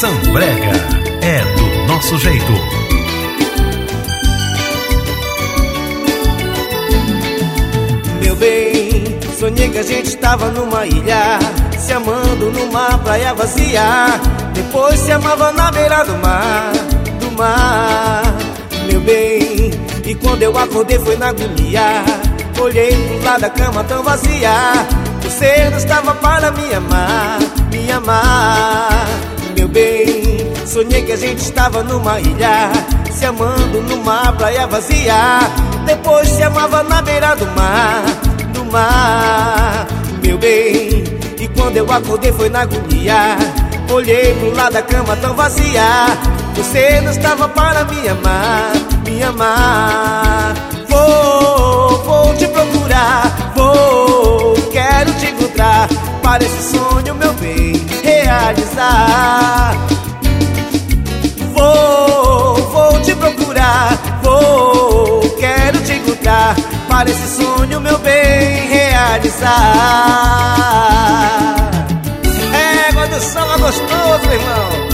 Sambrega é do nosso jeito. Meu bem, sonhei que a gente estava numa ilha, se amando numa praia vazia. Depois se amava na beira do mar, do mar. Meu bem, e quando eu acordei foi na agonia. Olhei pro lado da cama tão vazia. Você não estava para me amar, me amar. Meu bem, sonhei que a gente estava numa ilha, se amando numa praia vazia. Depois se amava na beira do mar, do mar. Meu bem, e quando eu acordei foi na agonia. Olhei pro lado da cama tão vazia. Você não estava para me amar, me amar. Vou te procurar, quero te encontrar, para esse sonho, meu bem, realizar. Vou te procurar, quero te encontrar, para esse sonho, meu bem, realizar. É, quando o som é gostoso, meu irmão.